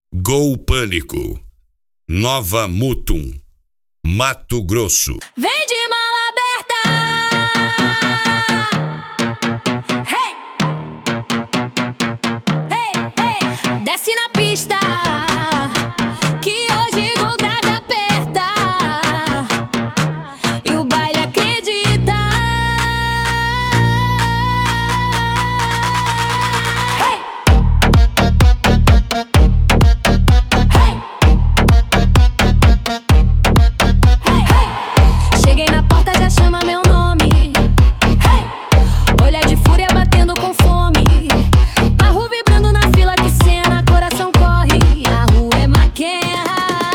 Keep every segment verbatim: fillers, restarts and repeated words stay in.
Gol Pânico, Nova Mutum, Mato Grosso. Vem de mala aberta. Hey! Hey, hey! Desce na pista, que hoje o grave aperta e o baile acredita. Hey! Hey! Hey, hey! Cheguei na porta, já chama meu nome. Hey! Olhar de fúria batendo com fome. A rua vibrando na fila, que cena, coração corre. A rua é Maquena.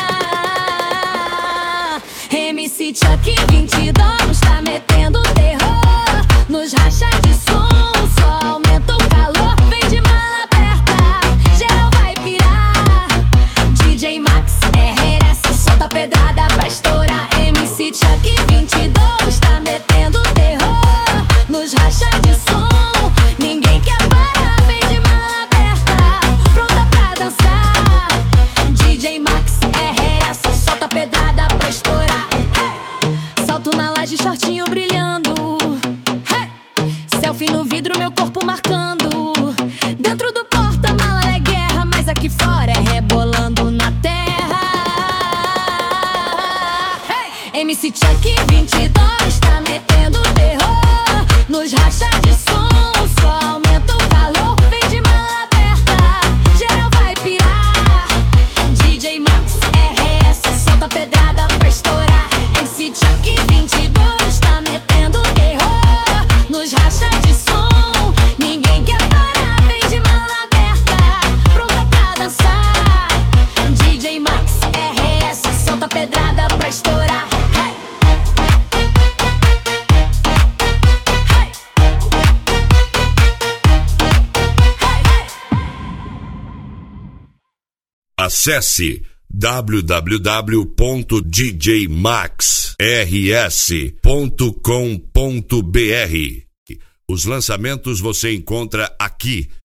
M C Chuck, vinte e dois, tá metendo terror nos rachas de som, só aumenta o calor. Vem de mala aberta, geral vai pirar. D J Max, R S, solta pedrada pra estourar. M C Chuck, vinte e dois, tá metendo terror nos rachas de som. Ninguém quer parar, vem de mala aberta, pronta pra dançar. D J Max, R S, solta pedrada pra estourar. Hey! Salto na laje, shortinho brilhando. Hey! Selfie no vidro, meu corpo marcando. Dentro do porta-mala é guerra, mas aqui fora é rebolando na terra. Hey! M C Chuck, vinte e dois, tá metendo terror nos rachas de som, só aumenta o calor. Vem de mala aberta, geral vai pirar. D J Max, R S, solta pedrada pra estourar. M C Chuck, vinte e dois, tá metendo terror nos rachas de som. Ninguém quer parar, vem de mala aberta, pronta pra dançar. D J Max, R S, solta pedrada pra estourar. Hey! Hey! Hey, hey! Acesse w w w ponto d j max r s ponto com ponto b r. Os lançamentos você encontra aqui